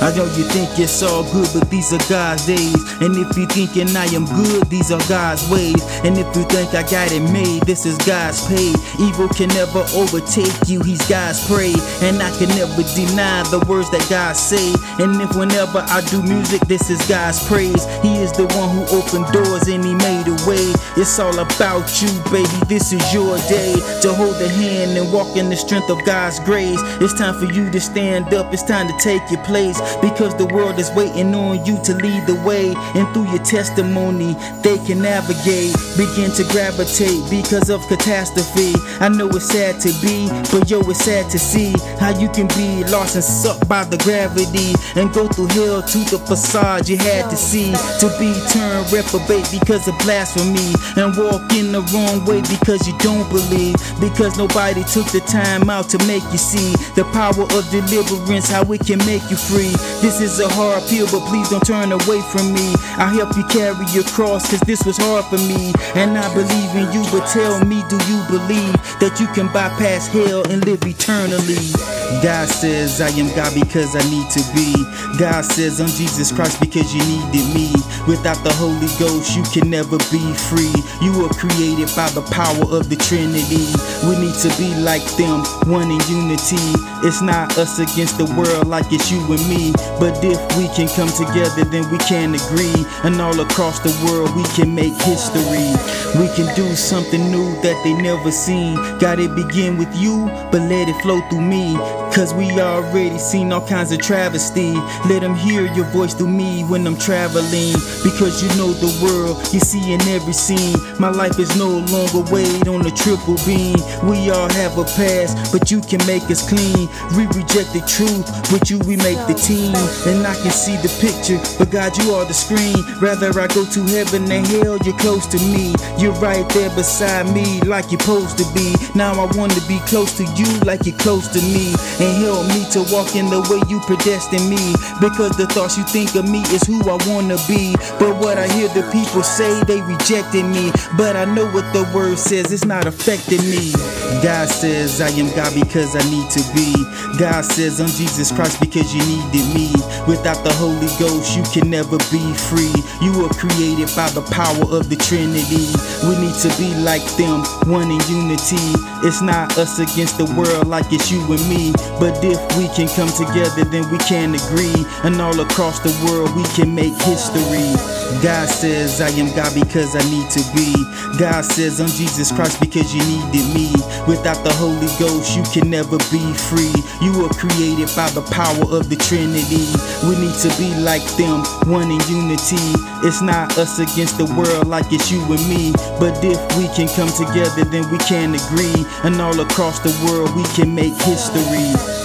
I know you think it's all good, but these are God's days. And if you thinking I am good, these are God's ways. And if you think I got it made, this is God's paid. Evil can never overtake you, he's God's prey. And I can never deny the words that God say. And if whenever I do music, this is God's praise. He is the one who opened doors and he made a way. It's all about you, baby, this is your day to hold the hand and walk in the strength of God's grace. It's time for you to stand up, it's time to take your place, because the world is waiting on you to lead the way. And through your testimony, they can navigate, begin to gravitate because of catastrophe. I know it's sad to be, but yo, it's sad to see how you can be lost and sucked by the gravity and go through hell to the facade you had to see, to be turned reprobate because of blasphemy, and walk in the wrong way because you don't believe, because nobody took the time out to make you see the power of deliverance, how it can make you free. This is a hard pill, but please don't turn away from me. I'll help you carry your cross, cause this was hard for me, and I believe in you. But tell me, do you believe that you can bypass hell and live eternally? God says I am God because I need to be. God says I'm Jesus Christ because you needed me. Without the Holy Ghost, you can never be free. You were created by the power of the Trinity. We need to be like them, one in unity. It's not us against the world like it's you and me. But if we can come together, then we can agree. And all across the world, we can make history. We can do something new that they never seen. Got it begin with you, but let it flow through me. Cause we already seen all kinds of travesty. Let them hear your voice through me when I'm traveling. Because you know the world, you see in every scene. My life is no longer weighed on a triple beam. We all have a past, but you can make us clean. We reject the truth, with you we make the team. And I can see the picture, but God, you are the screen. Rather I go to heaven than hell, you're close to me. You're right there beside me like you're supposed to be. Now I want to be close to you like you're close to me. And help me to walk in the way you predestined me. Because the thoughts you think of me is who I wanna be. But what I hear the people say, they rejected me. But I know what the word says, it's not affecting me. God says I am God because I need to be. God says I'm Jesus Christ because you needed me. Without the Holy Ghost, you can never be free. You were created by the power of the Trinity. We need to be like them, one in unity. It's not us against the world like it's you and me. But if we can come together, then we can agree. And all across the world, we can make history. God says I am God because I need to be. God says I'm Jesus Christ because you needed me. Without the Holy Ghost, you can never be free. You were created by the power of the Trinity. We need to be like them, one in unity. It's not us against the world like it's you and me. But if we can come together, then we can agree. And all across the world, we can make history.